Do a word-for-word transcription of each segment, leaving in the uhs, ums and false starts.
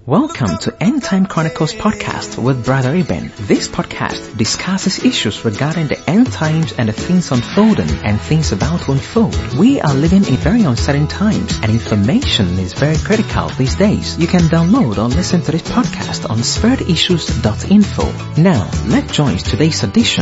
Welcome to End Time Chronicles podcast with Brother Eben. This podcast discusses issues regarding the end times and the things unfolding and things about to unfold. We are living in very uncertain times and information is very critical these days. You can download or listen to this podcast on spirit issues dot info. Now, let's join today's edition.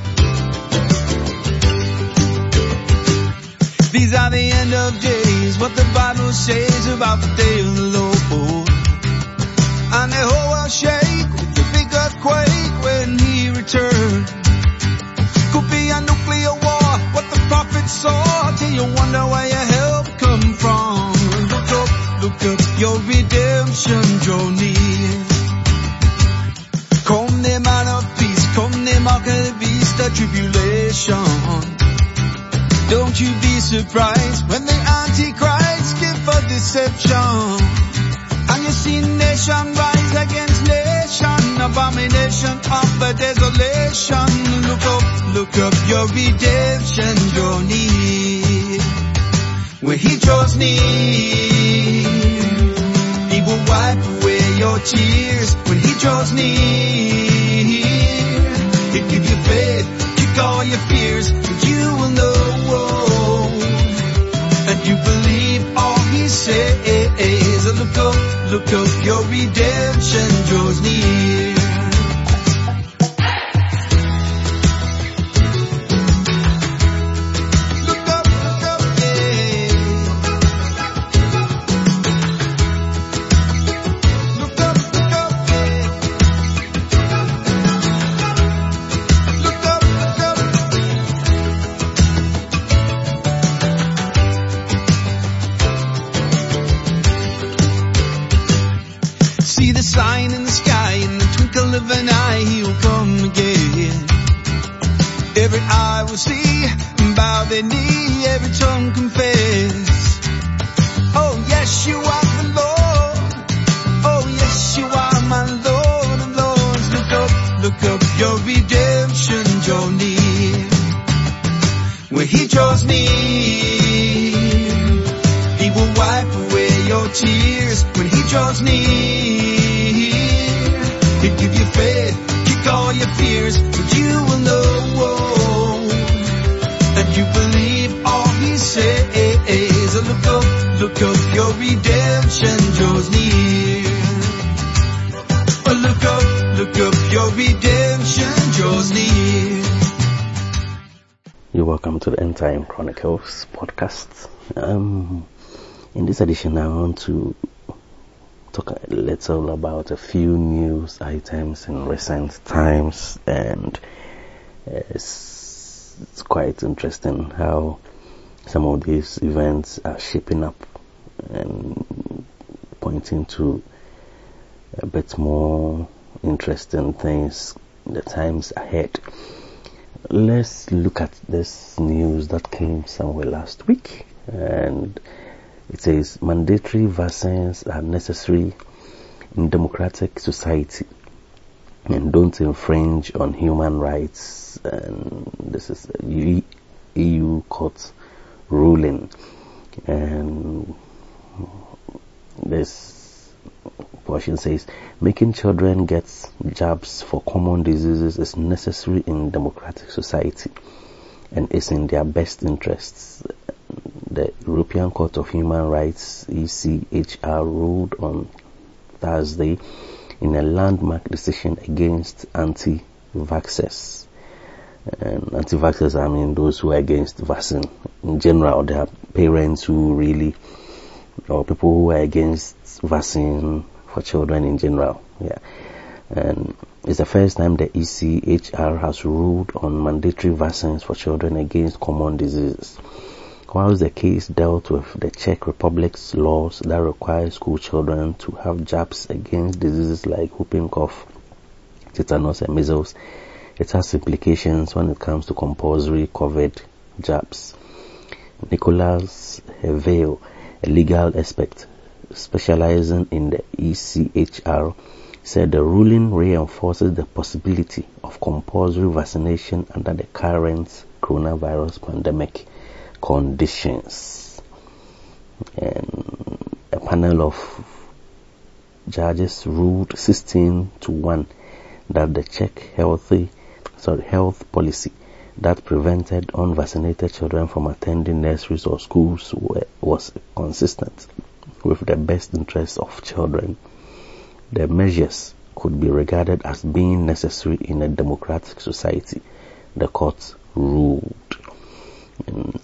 These are the end of days, what the Bible says about the day of the Lord. And the whole world shake with the big earthquake when he returned. Could be a nuclear war, what the prophets saw, till you wonder where your help come from. Look up, look up, your redemption draw near. Come the man of peace, come the mark of the beast, the tribulation. Don't you be surprised when the Antichrist give for deception. And you see nation rise against nation, abomination of a desolation. Look up, look up, your redemption draw near. When he draws near, he will wipe away your tears. When he draws near, he'll give you faith, kick all your fears, and you will know, and you believe all he says. Look up, look up, your redemption draws near. Look up, look up, yeah. Look up, look up, yeah. Look up, look up. See the sign in the sky, in the twinkle of an eye, he'll come again. Every eye will see, and bow their knee, every tongue confess. Oh yes, you are the Lord. Oh yes, you are my Lord of Lords. Look up, look up, your redemption draw near. When he draws near, he will wipe away your tears. When he draws near, he'll give you faith, kick all your fears, but you will know, and you believe all he says. Look up, look up, your redemption draws near. Look up, look up, your redemption draws near. You're welcome to the End Time Chronicles podcast. Um, in this edition, I want to talk a little about a few news items in recent times, and it's, it's quite interesting how some of these events are shaping up and pointing to a bit more interesting things in the times ahead. Let's look at this news that came somewhere last week, and it says mandatory vaccines are necessary in democratic society and don't infringe on human rights. And this is a E U court ruling. And this portion says making children get jabs for common diseases is necessary in democratic society and is in their best interests. The European Court of Human Rights, E C H R, ruled on Thursday in a landmark decision against anti-vaxxers. And anti-vaxxers, I mean those who are against vaccine in general. There are parents who really, or people who are against vaccine for children in general. Yeah, and it's the first time the E C H R has ruled on mandatory vaccines for children against common diseases. Whilst the case dealt with the Czech Republic's laws that require school children to have jabs against diseases like whooping cough, tetanus and measles, it has implications when it comes to compulsory COVID jabs. Nicholas Hevale, a legal expert specializing in the E C H R, said the ruling reinforces the possibility of compulsory vaccination under the current coronavirus pandemic conditions. And a panel of judges ruled sixteen to one that the Czech healthy, sorry, health policy that prevented unvaccinated children from attending nurseries or schools were, was consistent with the best interests of children. The measures could be regarded as being necessary in a democratic society, the court ruled. And,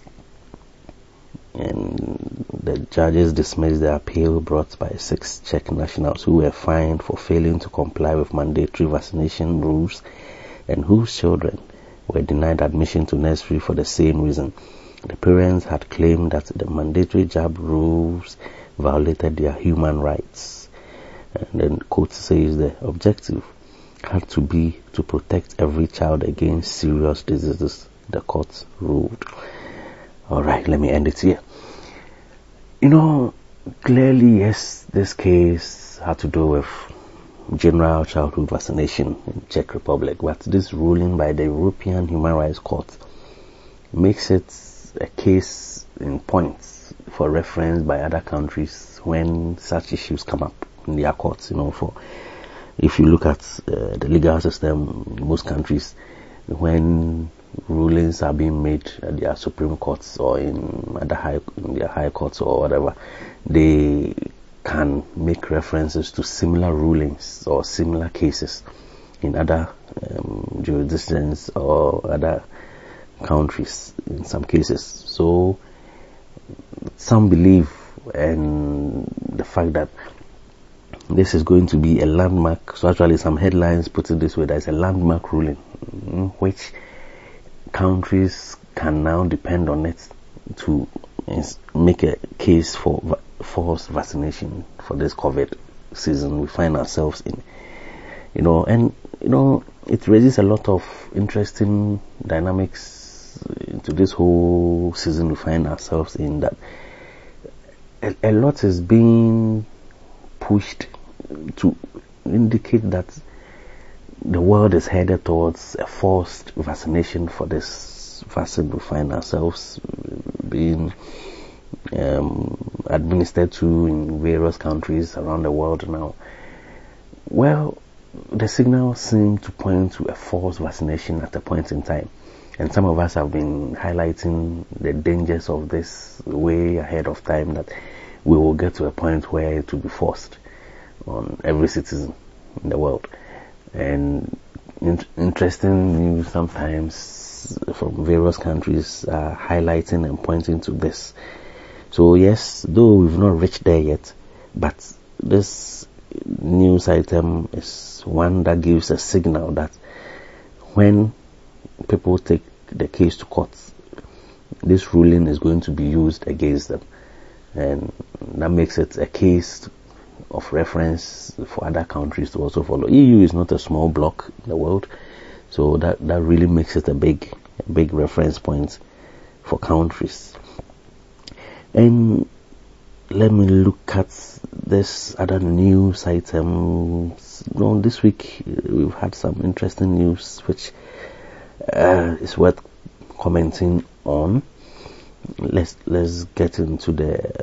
and the judges dismissed the appeal brought by six Czech nationals who were fined for failing to comply with mandatory vaccination rules and whose children were denied admission to nursery for the same reason. The parents had claimed that the mandatory jab rules violated their human rights. And then the court says the objective had to be to protect every child against serious diseases, the court ruled. Alright, let me end it here. You know, clearly, yes, this case had to do with general childhood vaccination in Czech Republic, but this ruling by the European Human Rights Court makes it a case in points for reference by other countries when such issues come up in their courts. You know, for if you look at uh, the legal system in most countries, when rulings are being made at their Supreme Courts or in other high, in their high courts or whatever, they can make references to similar rulings or similar cases in other um, jurisdictions or other countries in some cases. So some believe, and the fact that this is going to be a landmark, so actually some headlines put it this way, there's a landmark ruling in which countries can now depend on it to make a case for va- forced vaccination for this COVID season we find ourselves in. You know, and you know, it raises a lot of interesting dynamics into this whole season we find ourselves in, that a, a lot is being pushed to indicate that the world is headed towards a forced vaccination for this vaccine we find ourselves being um, administered to in various countries around the world now. Well, the signals seem to point to a forced vaccination at a point in time, and some of us have been highlighting the dangers of this way ahead of time, that we will get to a point where it will be forced on every citizen in the world. And in- interesting news sometimes from various countries are highlighting and pointing to this. So yes, though we've not reached there yet, but this news item is one that gives a signal that when people take the case to court, this ruling is going to be used against them, and that makes it a case of reference for other countries to also follow. E U is not a small bloc in the world, so that, that really makes it a big, a big reference point for countries. And let me look at this other news items. You know, this week we've had some interesting news which uh, is worth commenting on. Let's let's get into the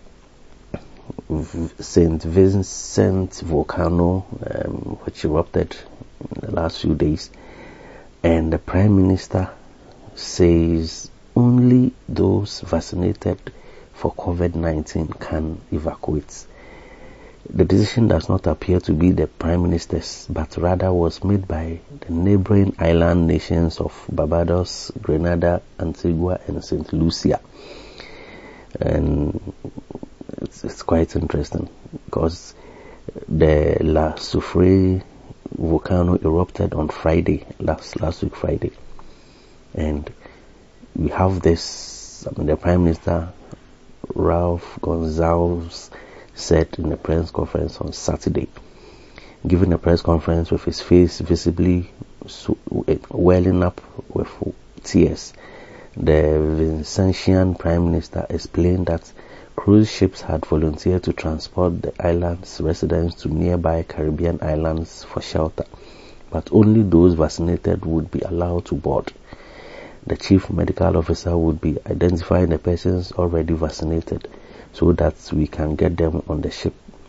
Saint Vincent volcano, um, which erupted in the last few days, and the Prime Minister says only those vaccinated for COVID nineteen can evacuate. The decision does not appear to be the Prime Minister's, but rather was made by the neighboring island nations of Barbados, Grenada, Antigua, and Saint Lucia. And it's, it's quite interesting because the La Soufrière volcano erupted on Friday, last last week Friday, and we have this. I mean, the Prime Minister Ralph Gonsalves said in a press conference on Saturday, giving a press conference with his face visibly welling up with tears. The Vincentian Prime Minister explained that cruise ships had volunteered to transport the island's residents to nearby Caribbean islands for shelter, but only those vaccinated would be allowed to board. The chief medical officer would be identifying the persons already vaccinated so that we can get them on the ship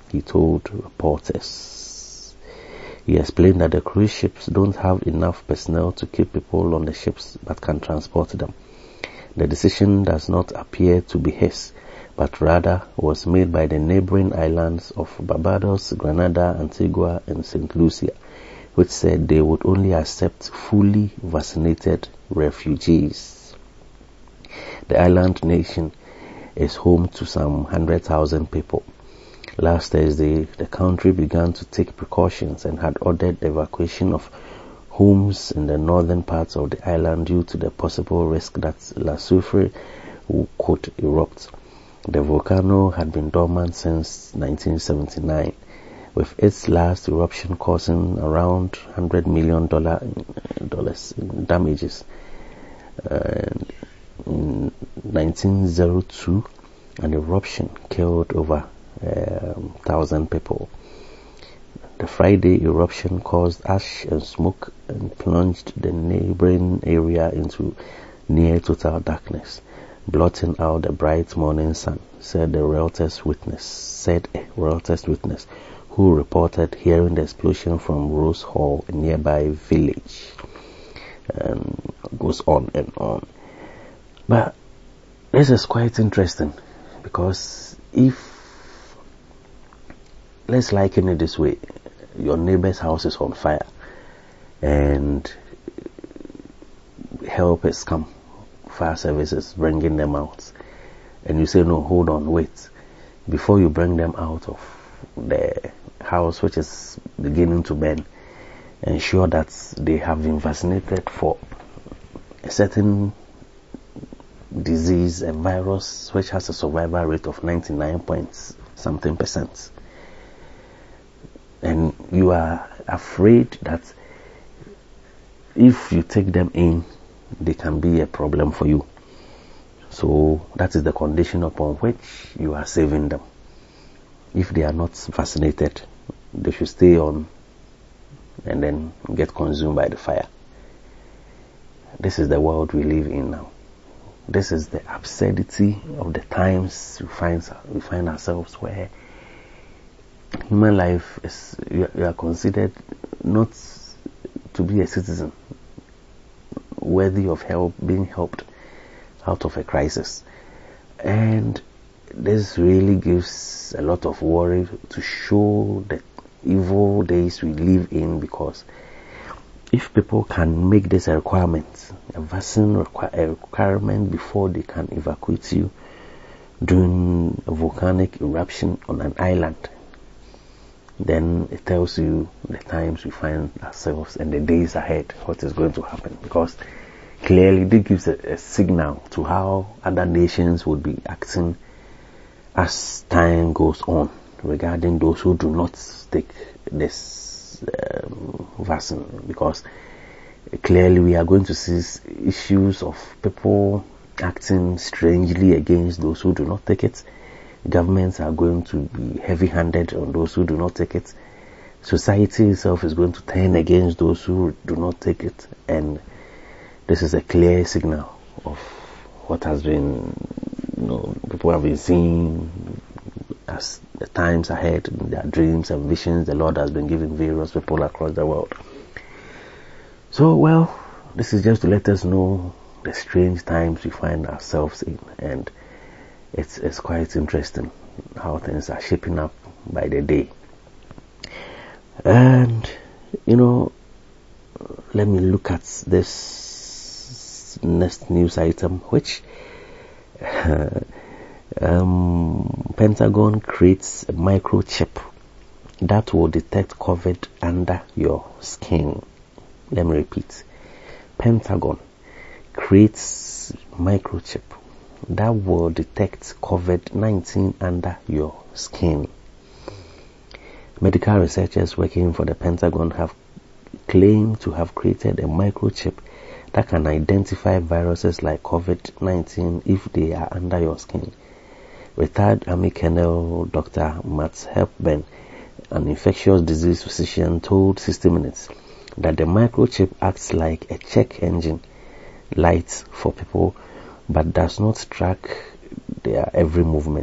he told reporters. He explained that the cruise ships don't have enough personnel to keep people on the ships but can transport them. The decision does not appear to be his, but rather was made by the neighboring islands of Barbados, Grenada, Antigua, and Saint Lucia, which said they would only accept fully vaccinated refugees. The island nation is home to some one hundred thousand people. Last Thursday, the country began to take precautions and had ordered the evacuation of homes in the northern parts of the island due to the possible risk that La Soufrière could erupt. The volcano had been dormant since nineteen seventy-nine, with its last eruption causing around one hundred million dollars in damages. And in nineteen oh two, an eruption killed over a um, thousand people. The Friday eruption caused ash and smoke and plunged the neighboring area into near total darkness, blotting out the bright morning sun, said the Reuters witness, said a Reuters witness who reported hearing the explosion from Rose Hall, a nearby village. And goes on and on. But this is quite interesting, because if, let's liken it this way, your neighbor's house is on fire and help has come, fire services bringing them out, and you say, no, hold on, wait, before you bring them out of the house which is beginning to burn, ensure that they have been vaccinated for a certain disease, a virus which has a survival rate of ninety-nine point something percent. And you are afraid that if you take them in, they can be a problem for you. So that is the condition upon which you are saving them. If they are not vaccinated, they should stay on and then get consumed by the fire. This is the world we live in now. This is the absurdity of the times we find, we find ourselves, where human life is, you, you are considered not to be a citizen worthy of help, being helped out of a crisis. And this really gives a lot of worry to show the evil days we live in, because if people can make this a requirement, a vaccine requ- a requirement before they can evacuate you during a volcanic eruption on an island, then it tells you the times we find ourselves and the days ahead, what is going to happen. Because clearly this gives a, a signal to how other nations would be acting as time goes on regarding those who do not take this um, vaccine. Because clearly we are going to see issues of people acting strangely against those who do not take it. Governments are going to be heavy-handed on those who do not take it. Society itself is going to turn against those who do not take it. And this is a clear signal of what has been, you know, people have been seeing as the times ahead, their dreams and visions the Lord has been giving various people across the world. So, well, this is just to let us know the strange times we find ourselves in, and it's it's quite interesting how things are shaping up by the day. And you know, let me look at this next news item, which uh, um, Pentagon creates a microchip that will detect COVID under your skin. Let me repeat. Pentagon creates microchip that will detect COVID nineteen under your skin. Medical researchers working for the Pentagon have claimed to have created a microchip that can identify viruses like COVID nineteen if they are under your skin. Retired Army Colonel Doctor Matt Hepburn, an infectious disease physician, told sixty minutes that the microchip acts like a check engine light for people, but does not track their every movement.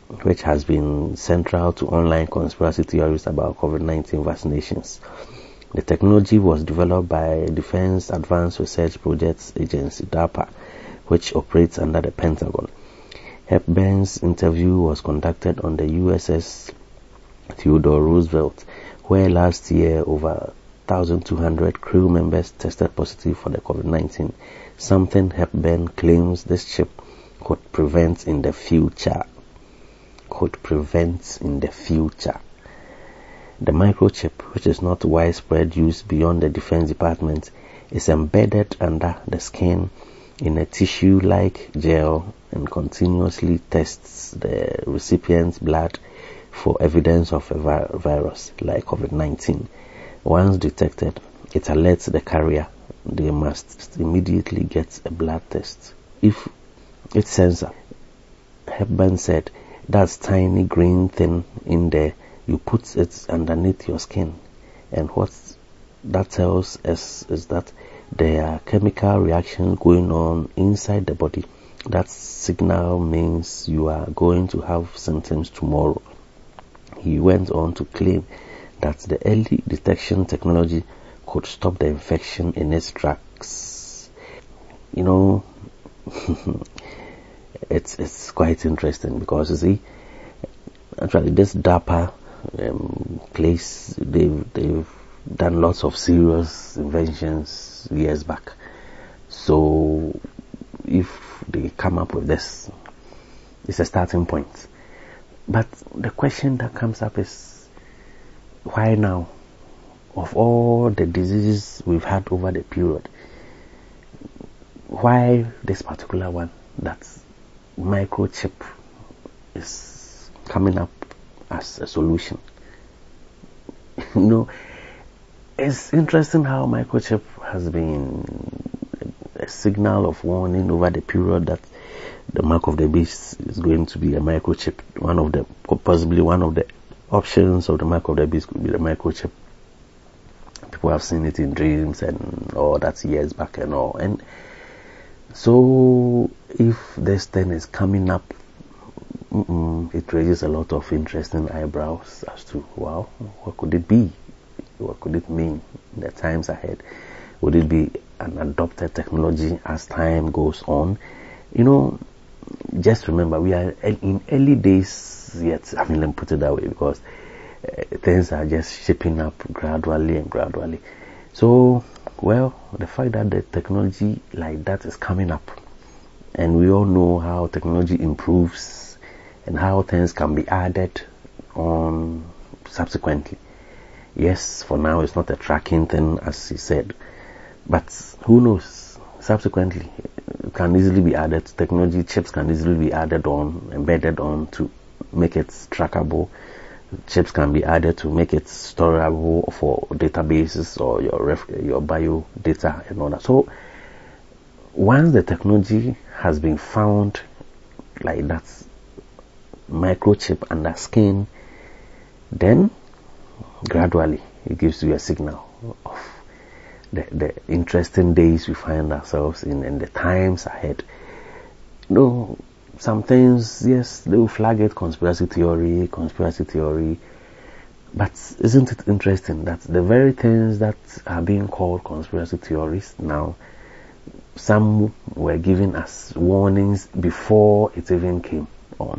which has been central to online conspiracy theories about COVID nineteen vaccinations. The technology was developed by Defense Advanced Research Projects Agency, DARPA, which operates under the Pentagon. Hepburn's interview was conducted on the U S S Theodore Roosevelt, where last year over one thousand two hundred crew members tested positive for the COVID nineteen, something Hepburn claims this chip could prevent in the future. Could prevent in the future. The microchip, which is not widespread use beyond the Defense Department, is embedded under the skin in a tissue-like gel and continuously tests the recipient's blood for evidence of a vi- virus like COVID nineteen. Once detected, it alerts the carrier they must immediately get a blood test. If its sensor, Hepburn said, that's tiny green thing in there, you put it underneath your skin, and what that tells us is that there are chemical reactions going on inside the body. That signal means you are going to have symptoms tomorrow. He went on to claim that the early detection technology could stop the infection in its tracks. You know, it's it's quite interesting because you see, actually this DARPA um, place, they've they've done lots of serious inventions years back. So if they come up with this, it's a starting point. But the question that comes up is, why now? Of all the diseases we've had over the period, why this particular one, that's microchip, is coming up as a solution? You know, it's interesting how microchip has been a signal of warning over the period that the mark of the beast is going to be a microchip. One of the, possibly one of the options of the mark of the beast could be the microchip. People have seen it in dreams and all, that's years back and all. And so if this thing is coming up, it raises a lot of interesting eyebrows as to, wow, what could it be? What could it mean in the times ahead? Would it be an adopted technology as time goes on? You know, just remember, we are in early days yet. I mean, let me put it that way, because uh, things are just shaping up gradually and gradually. So, well, the fact that the technology like that is coming up, and we all know how technology improves and how things can be added on subsequently. Yes, for now it's not a tracking thing, as he said, but who knows? Subsequently, it can easily be added. Technology chips can easily be added on, embedded on to make it trackable. Chips can be added to make it storable for databases or your ref, your bio data and all that. So once the technology has been found like that, microchip under skin, then gradually it gives you a signal of the, the interesting days we find ourselves in and the times ahead. You know, some things, yes, they will flag it conspiracy theory, conspiracy theory, but isn't it interesting that the very things that are being called conspiracy theories now, some were given as warnings before it even came on.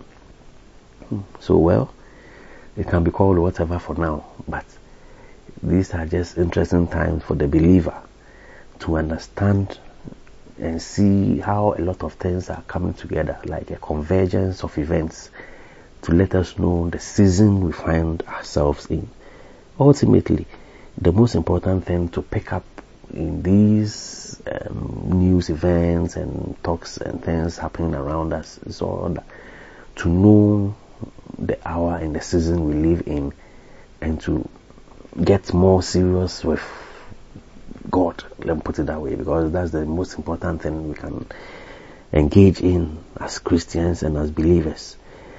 So, well, it can be called whatever for now, but these are just interesting times for the believer to understand and see how a lot of things are coming together, like a convergence of events to let us know the season we find ourselves in. Ultimately, the most important thing to pick up in these um, news events and talks and things happening around us is all that, to know the hour and the season we live in, and to get more serious with God, let me put it that way, because that's the most important thing we can engage in as Christians and as believers.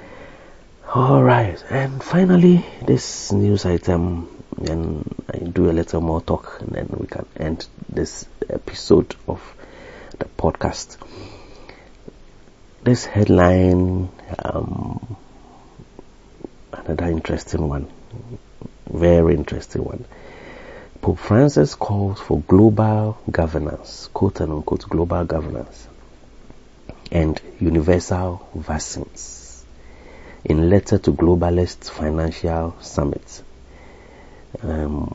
Alright, and finally this news item, and I do a little more talk and then we can end this episode of the podcast. This headline um, another interesting one, very interesting one. Pope Francis calls for global governance, quote and unquote global governance, and universal vaccines in letter to Globalist Financial Summit. Um,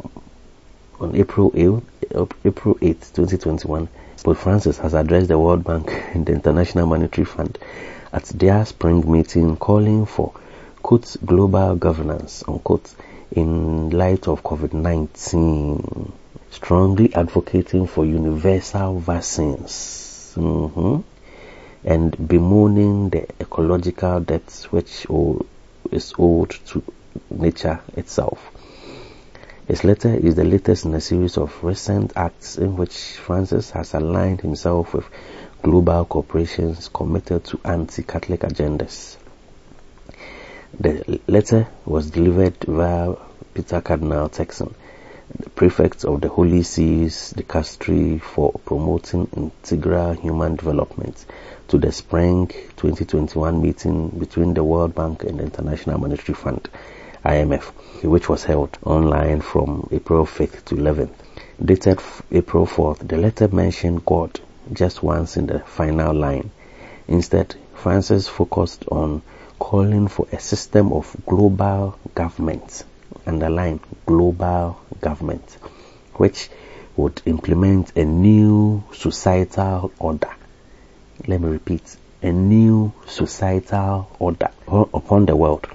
on April eighth, twenty twenty-one, Pope Francis has addressed the World Bank and the International Monetary Fund at their spring meeting, calling for, quote, global governance, unquote, in light of COVID nineteen, strongly advocating for universal vaccines, mm-hmm, and bemoaning the ecological debt which is owed to nature itself. His letter is the latest in a series of recent acts in which Francis has aligned himself with global corporations committed to anti-Catholic agendas. The letter was delivered via Peter Cardinal Turkson, the prefect of the Holy See's Dicastery for Promoting Integral Human Development, to the spring twenty twenty-one meeting between the World Bank and the International Monetary Fund, I M F, which was held online from April fifth to eleventh. Dated April fourth, the letter mentioned God just once in the final line. Instead, Francis focused on calling for a system of global government, underline global government, which would implement a new societal order. Let me repeat, a new societal order upon the world,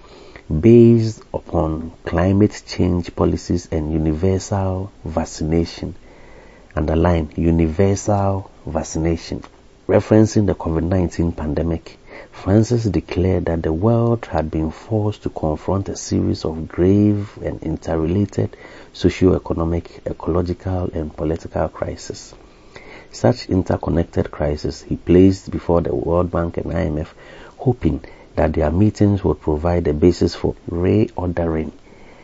based upon climate change policies and universal vaccination. Underline universal vaccination. Referencing the COVID nineteen pandemic, Francis declared that the world had been forced to confront a series of grave and interrelated socio-economic, ecological, and political crises. Such interconnected crises he placed before the World Bank and I M F, hoping that their meetings would provide a basis for reordering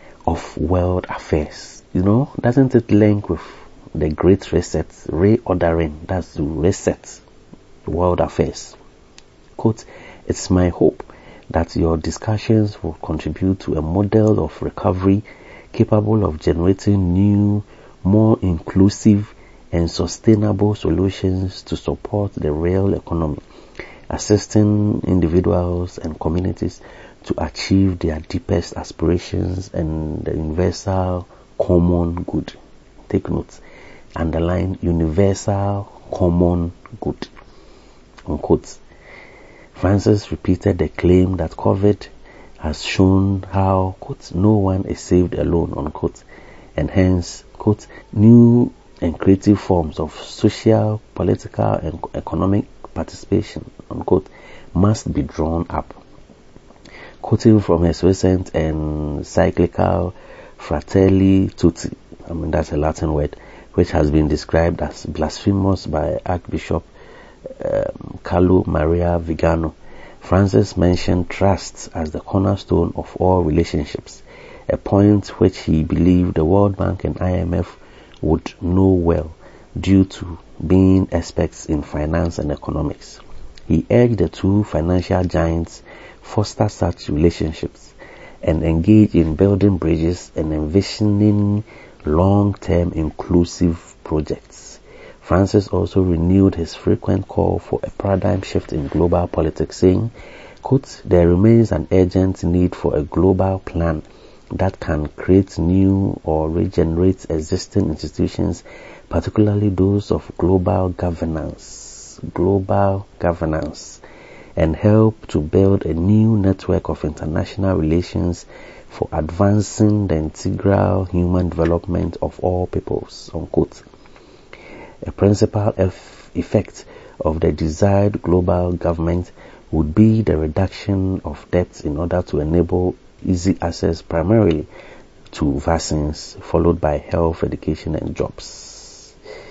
of world affairs. You know, doesn't it link with the Great Reset? Reordering, that's to reset world affairs. Quote, it's my hope that your discussions will contribute to a model of recovery capable of generating new, more inclusive and sustainable solutions to support the real economy, assisting individuals and communities to achieve their deepest aspirations and the universal common good. Take note, underline universal common good, unquote. Francis repeated the claim that COVID has shown how, quote, no one is saved alone, unquote, and hence, quote, new and creative forms of social, political, and economic participation, unquote, must be drawn up. Quoting from his recent encyclical Fratelli Tutti, I mean that's a Latin word, which has been described as blasphemous by Archbishop um, Carlo Maria Vigano, Francis mentioned trust as the cornerstone of all relationships, a point which he believed the World Bank and I M F would know well due to being experts in finance and economics. He urged the two financial giants foster such relationships and engage in building bridges and envisioning long-term inclusive projects. Francis also renewed his frequent call for a paradigm shift in global politics, saying, quote, there remains an urgent need for a global plan that can create new or regenerate existing institutions, particularly those of global governance, global governance, and help to build a new network of international relations for advancing the integral human development of all peoples, unquote. A principal eff- effect of the desired global government would be the reduction of debt in order to enable easy access primarily to vaccines, followed by health, education, and jobs.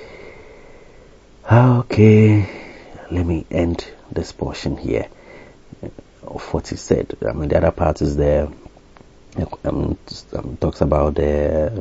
Okay, let me end this portion here of what he said. I mean, the other part is there. Um, um, talks about the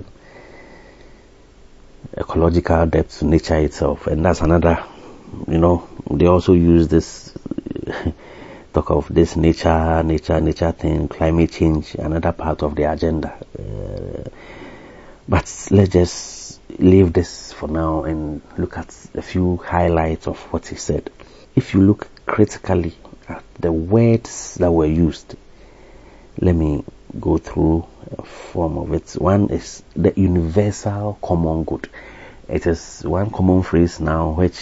ecological debt to nature itself, and that's another, you know, they also use this talk of this nature, nature, nature thing, climate change, another part of the agenda. Uh, but let's just leave this for now and look at a few highlights of what he said. If you look critically at the words that were used, let me go through a form of it. One is the universal common good. It is one common phrase now which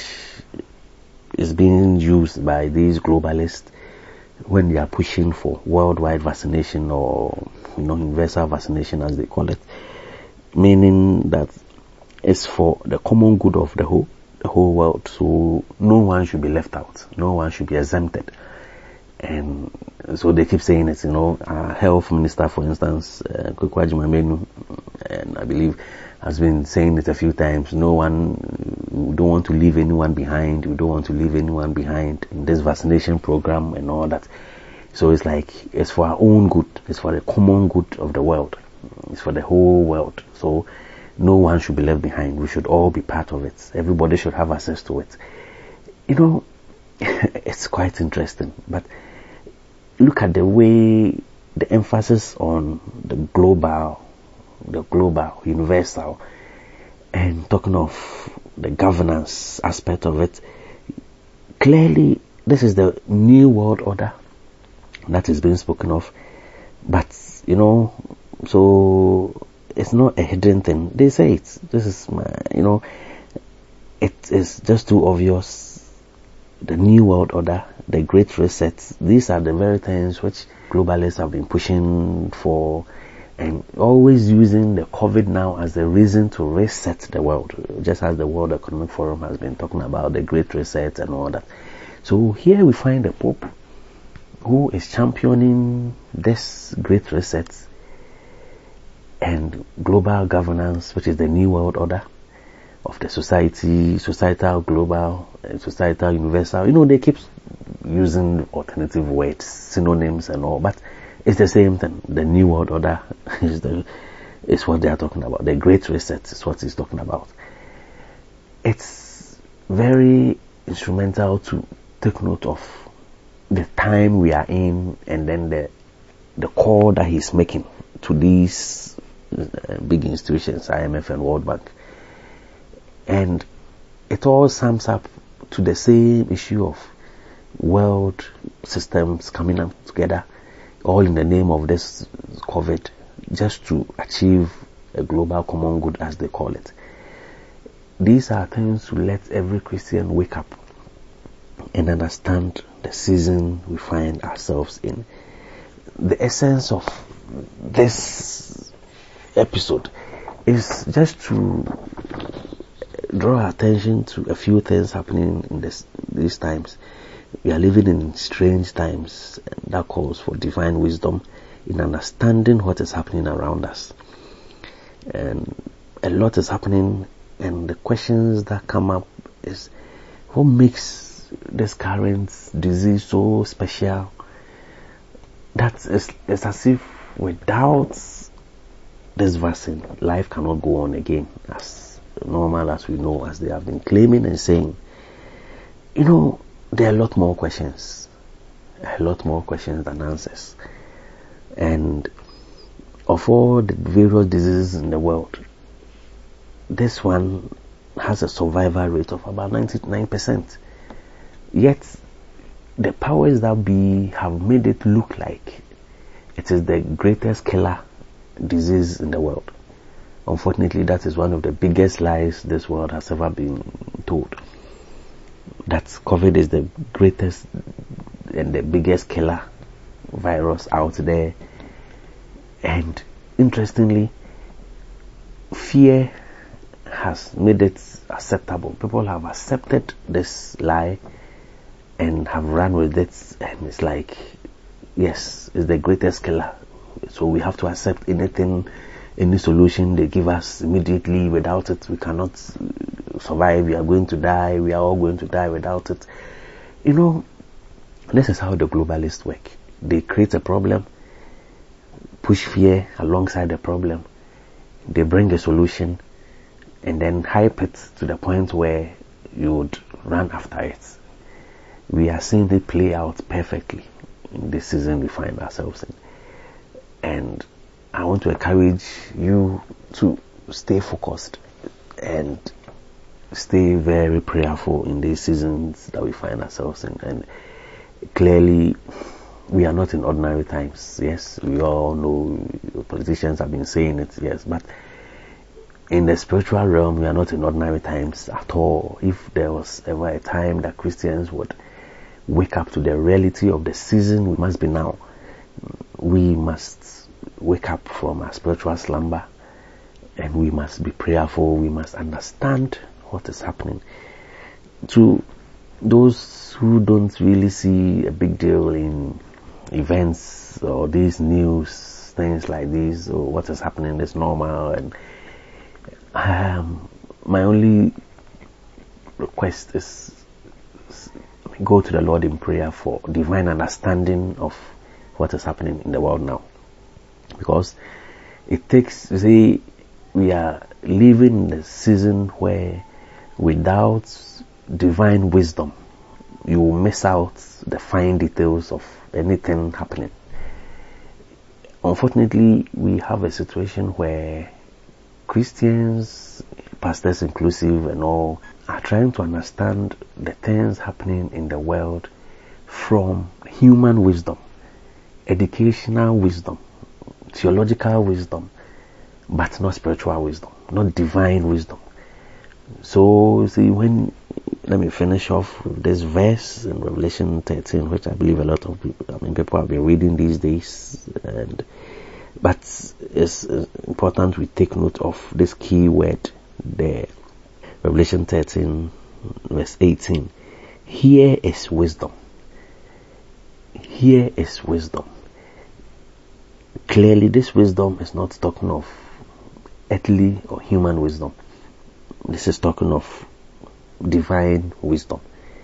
is being used by these globalists when they are pushing for worldwide vaccination, or you know, universal vaccination as they call it, meaning that it's for the common good of the whole the whole world. So no one should be left out, no one should be exempted. And so they keep saying it, you know, our health minister, for instance, uh, Kwekwa Jumamenu, and I believe has been saying it a few times. No one, we don't want to leave anyone behind. We don't want to leave anyone behind in this vaccination program and all that. So it's like, it's for our own good. It's for the common good of the world. It's for the whole world. So no one should be left behind. We should all be part of it. Everybody should have access to it. You know, it's quite interesting. But look at the way, the emphasis on the global, the global, universal, and talking of the governance aspect of it. Clearly, this is the new world order that is being spoken of. But, you know, so it's not a hidden thing. They say it. This is, my, you know, it is just too obvious. The new world order, the great reset, these are the very things which globalists have been pushing for, and always using the COVID now as a reason to reset the world, just as the World Economic Forum has been talking about the great reset and all that. So here we find the Pope, who is championing this great reset and global governance, which is the new world order of the society, societal, global, societal, universal. You know, they keep using alternative words, synonyms and all, but it's the same thing. The new world order is the is what they are talking about. The great reset is what he's talking about. It's very instrumental to take note of the time we are in, and then the the call that he's making to these uh, big institutions, I M F and World Bank. And it all sums up to the same issue of world systems coming up together, all in the name of this COVID, just to achieve a global common good, as they call it. These are things to let every Christian wake up and understand the season we find ourselves in. The essence of this episode is just to draw attention to a few things happening in this, these times. We are living in strange times, and that calls for divine wisdom in understanding what is happening around us. And a lot is happening, and the questions that come up is, what makes this current disease so special? That is, it's as if without this vaccine, life cannot go on again as normal as we know, as they have been claiming and saying. You know, there are a lot more questions, a lot more questions than answers. And of all the various diseases in the world, this one has a survival rate of about ninety-nine percent. Yet, the powers that be have made it look like it is the greatest killer disease in the world. Unfortunately, that is one of the biggest lies this world has ever been told. That COVID is the greatest and the biggest killer virus out there. And interestingly, fear has made it acceptable. People have accepted this lie and have run with it, and it's like, yes, it's the greatest killer. So we have to accept anything, any solution they give us immediately. Without it, we cannot survive. We are going to die. We are all going to die without it. You know, this is how the globalists work. They create a problem, push fear alongside the problem. They bring a solution and then hype it to the point where you would run after it. we are seeing it play out perfectly in this season we find ourselves in. And I want to encourage you to stay focused and stay very prayerful in these seasons that we find ourselves in. And clearly, we are not in ordinary times. Yes, we all know, politicians have been saying it, yes, but in the spiritual realm, we are not in ordinary times at all. If there was ever a time that Christians would wake up to the reality of the season, we must be now. We must wake up from our spiritual slumber, and we must be prayerful. We must understand what is happening. To those who don't really see a big deal in events or these news, things like this, or what is happening is normal, and um, my only request is go to the Lord in prayer for divine understanding of what is happening in the world now, because it takes, you see, we are living in a season where without divine wisdom you will miss out the fine details of anything happening. Unfortunately, we have a situation where Christians, pastors inclusive and all, are trying to understand the things happening in the world from human wisdom, educational wisdom, theological wisdom, but not spiritual wisdom, not divine wisdom. So, see, when, let me finish off with this verse in Revelation thirteen, which I believe a lot of people, I mean, people have been reading these days, and but it's important we take note of this key word there. Revelation thirteen, verse eighteen. Here is wisdom. Here is wisdom. Clearly, this wisdom is not talking of earthly or human wisdom. This is talking of divine wisdom.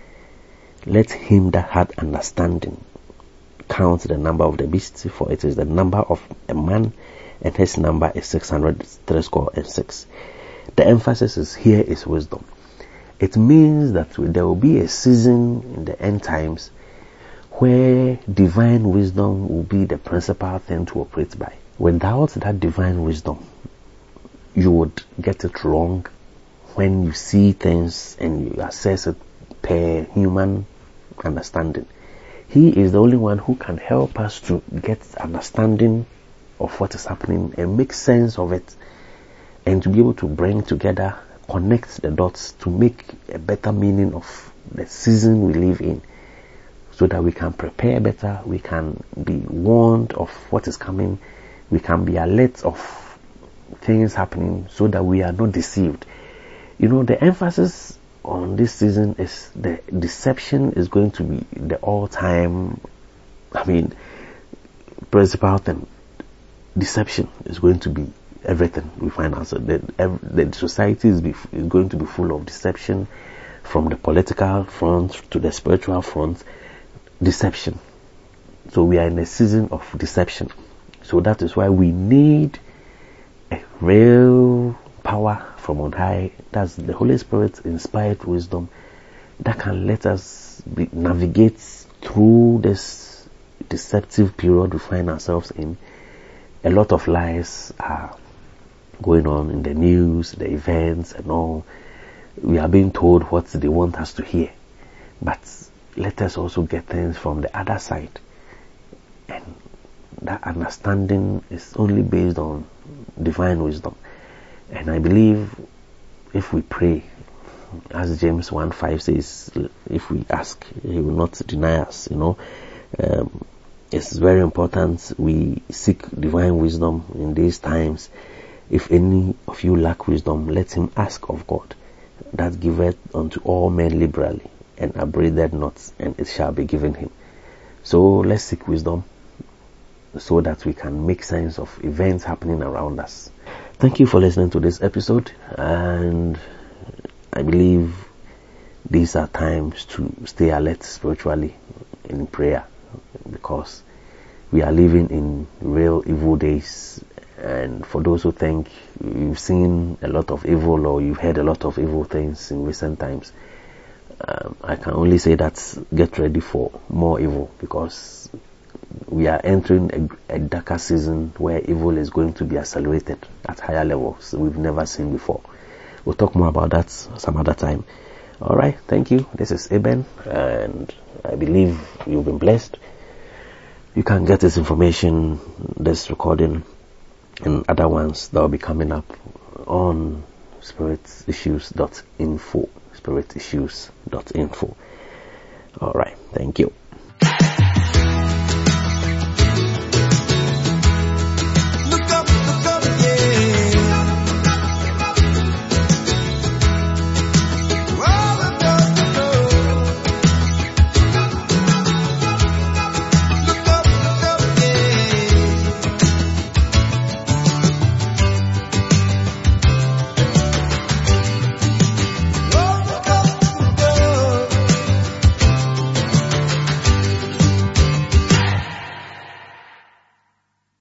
Let him that had understanding count the number of the beast, for it is the number of a man, and his number is six hundred three score and six. The emphasis is here is wisdom. It means that there will be a season in the end times where divine wisdom will be the principal thing to operate by. Without that divine wisdom, you would get it wrong when you see things and you assess it per human understanding. He is the only one who can help us to get understanding of what is happening and make sense of it, and to be able to bring together, connect the dots to make a better meaning of the season we live in, so that we can prepare better, we can be warned of what is coming, we can be alert of things happening, so that we are not deceived. You know, the emphasis on this season is the deception is going to be the all-time, I mean, principal thing. Deception is going to be everything we find ourselves. The, the society is, be, is going to be full of deception, from the political front to the spiritual front. Deception. So we are in a season of deception. So that is why we need a real power from on high. That's the Holy Spirit inspired wisdom that can let us be, navigate through this deceptive period we find ourselves in. A lot of lies are going on in the news, the events and all. We are being told what they want us to hear, but let us also get things from the other side, and that understanding is only based on divine wisdom. And I believe if we pray, as James one five says, if we ask, he will not deny us. You know, um, it's very important we seek divine wisdom in these times. If any of you lack wisdom, let him ask of God, that giveth unto all men liberally, and upbraideth not, and it shall be given him. So let's seek wisdom, so that we can make sense of events happening around us. Thank you for listening to this episode, and I believe these are times to stay alert spiritually in prayer, because we are living in real evil days. And for those who think you've seen a lot of evil or you've heard a lot of evil things in recent times, um, I can only say that get ready for more evil, because we are entering a, a darker season where evil is going to be accelerated at higher levels we've never seen before. We'll talk more about that some other time. Alright, thank you. This is Eben, and I believe you've been blessed. You can get this information, this recording, and other ones that will be coming up on spirit issues dot info. spirit issues dot info. Alright, thank you.